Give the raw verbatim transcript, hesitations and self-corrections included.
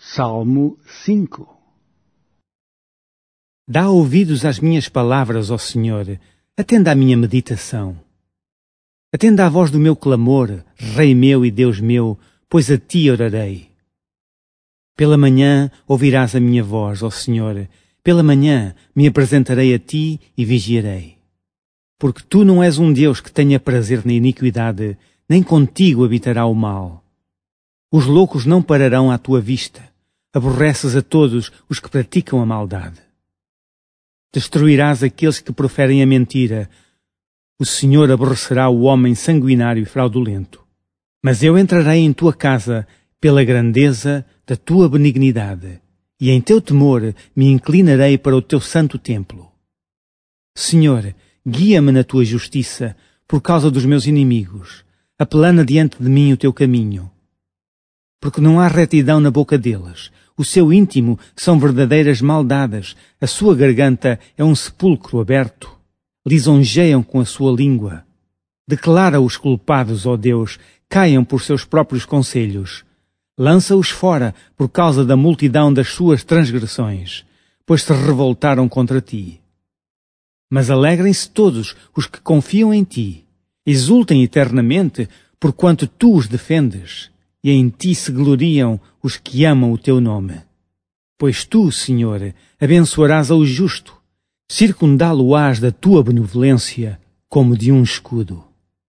Salmo cinco. Dá ouvidos às minhas palavras, ó Senhor, atenda à minha meditação. Atenda à voz do meu clamor, Rei meu e Deus meu, pois a ti orarei. Pela manhã ouvirás a minha voz, ó Senhor, pela manhã me apresentarei a ti e vigiarei. Porque tu não és um Deus que tenha prazer na iniquidade, nem contigo habitará o mal. Os loucos não pararão à tua vista. Aborreces a todos os que praticam a maldade. Destruirás aqueles que proferem a mentira. O Senhor aborrecerá o homem sanguinário e fraudulento. Mas eu entrarei em tua casa pela grandeza da tua benignidade, e em teu temor me inclinarei para o teu santo templo. Senhor, guia-me na tua justiça, por causa dos meus inimigos. Aplana diante de mim o teu caminho. Porque não há retidão na boca deles. O seu íntimo são verdadeiras maldades. A sua garganta é um sepulcro aberto. Lisonjeiam com a sua língua. Declara os culpados, ó Deus, caiam por seus próprios conselhos. Lança-os fora por causa da multidão das suas transgressões, pois se revoltaram contra ti. Mas alegrem-se todos os que confiam em ti. Exultem eternamente, porquanto tu os defendes. E em ti se gloriam os que amam o teu nome. Pois tu, Senhor, abençoarás ao justo, circundá-lo-ás da tua benevolência como de um escudo.